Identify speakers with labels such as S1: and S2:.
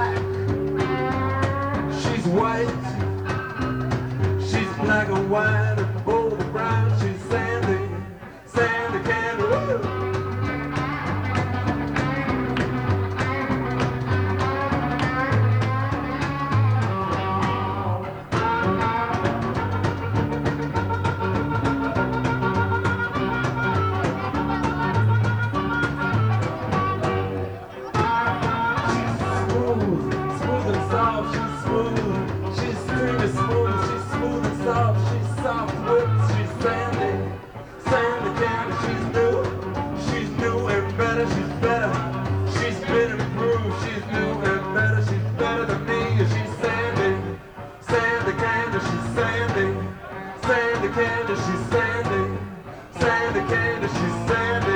S1: black, she's white, she's black and white and bold and brown. She's Sandy, Sandy Candy. Woo! Sandy Candy, she's Sandy, Sandy Candy, she's Sandy.